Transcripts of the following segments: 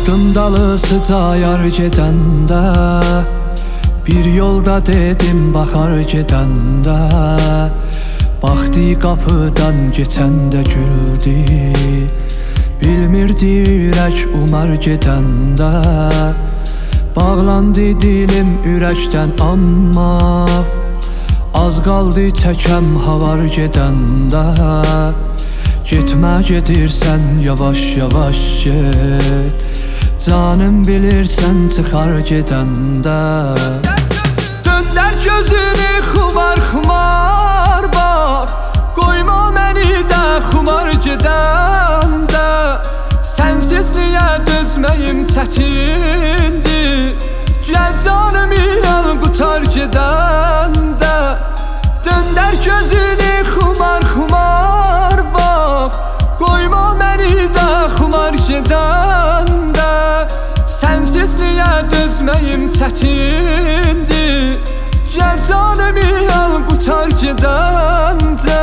Baktım dalısıca yar gedəndə, bir yolda dedim baxar gedəndə, baxdı qapıdan keçəndə güldü, bilmirdi ürək umar gedəndə. Bağlandı dilim ürəkdən amma, az qaldı çəkəm havar gedəndə. Getmə gedirsən yavaş yavaş get, canım bilirsən çıxar gedəndə. Döndər gözünü xumar xumar bax, qoyma məni də xumar gedəndə. Sənsiz niyə dözməyim çətindir, gəl canımı al qutar gedəndə. Döndər gözünü xumar xumar bax, qoyma məni də xumar gedəndə. Sənsiz niyə dözməyim çətindir, gəl canımı al qutar gedəndə.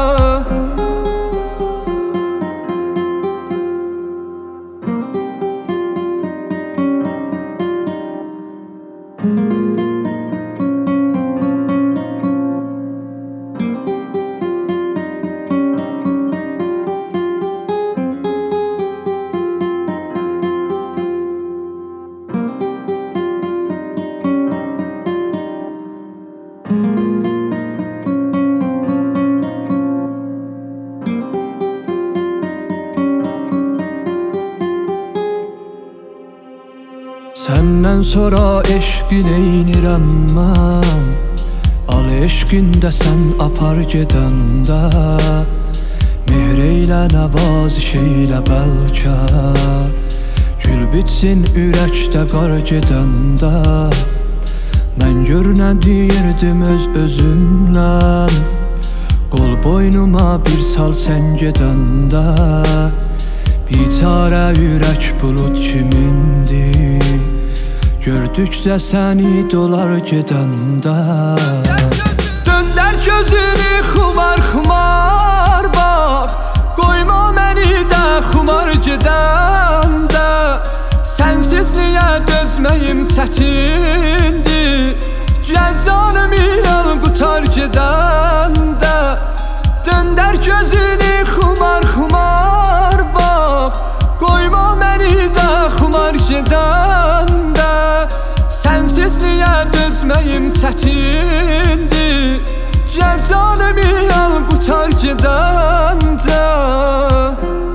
Səndən sonra eşqin eynirəm mən, al eşqində sən apar gedəndə. Mehr eylə nəvaziş eylə bəlkə, gül bitsin ürəkdə qar gedəndə. Mən gör nə deyirdim öz-özümlə, qol boynuma bir sal sən gedəndə. Biçarə ürək bulud kimindir, gördükcə səni dolar gedəndə. Döndər gözünü xumar xumar bax, qoyma məni də xumar gedəndə. Sənsiz niyə dözməyim çətindir, gəl canımı al qutar gedəndə. Döndər gözünü xumar xumar bax, qoyma məni də xumar gedəndə. Sənsiz niyə dözməyim çətindir, gəl canımı al qutar gedəndə.